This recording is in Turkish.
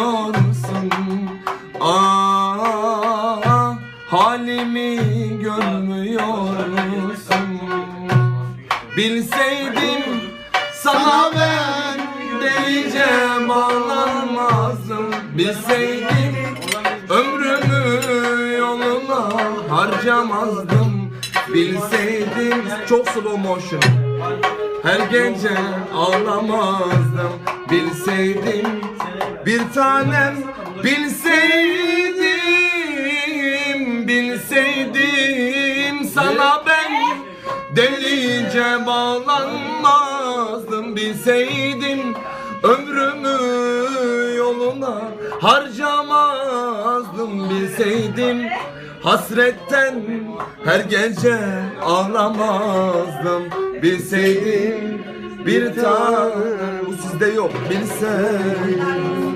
görmüyorsun. Ah, halimi görmüyorsun. Bilseydim sana ben delice bağlanmazdım. Bilseydim ömrümü yoluna harcamazdım. Bilseydim çok slow motion, her gece ağlamazdım. Bilseydim bir tanem, bilseydim sana ben delice bağlanmazdım. Bilseydim ömrümü yoluna harcamazdım. Bilseydim hasretten her gece ağlamazdım. Bilseydim bir tane, bu sizde yok, bilseydim.